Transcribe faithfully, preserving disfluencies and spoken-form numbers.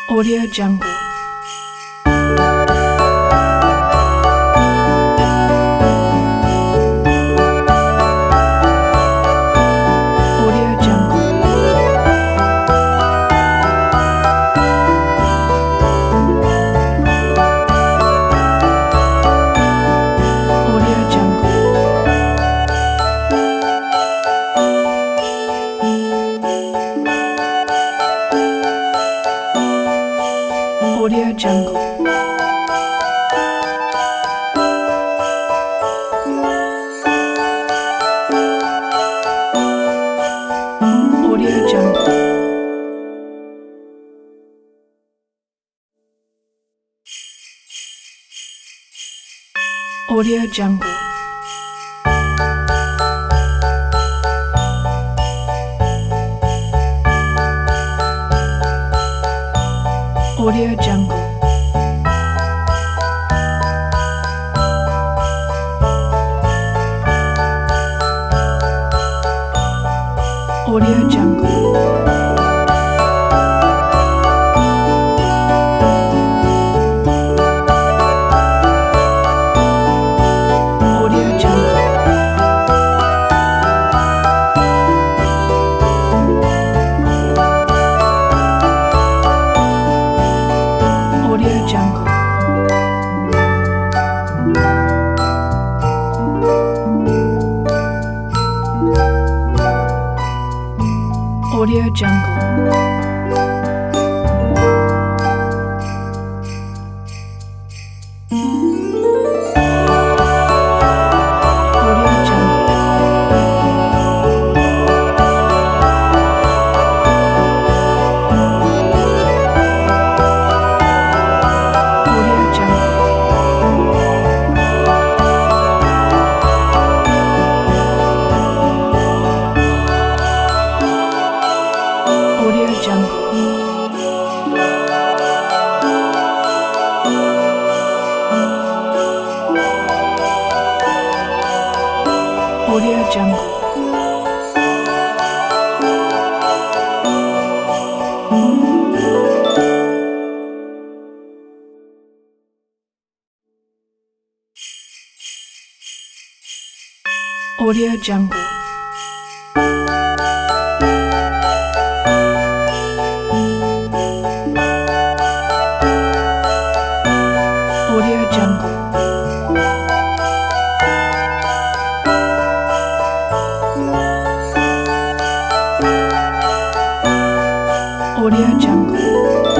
Audio Jungle. Audio Jungle. Audio Jungle. Audio Jungle. Audio Jungle. Audio Jungle. Audio Jungle. Audio Jungle. Audio Jungle. Audio Jungle. Audio Jungle. Audio Jungle. Audio Jungle. Audio Jungle. Audio Jungle. Audio Jungle. Audio Jungle. Audio Jungle.